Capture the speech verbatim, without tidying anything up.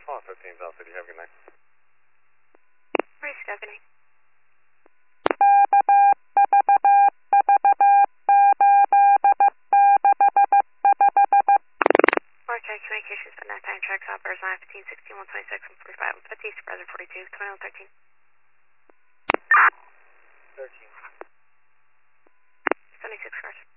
Fall fifteen, South City, have a good night. Where's Stephanie? Forecast communications for nighttime tracks operators nine fifteen, sixteen, one twenty-six, one forty-five, one fifty, Supervisor forty-two, twenty-one thirteen. thirteen. seventy-six cars.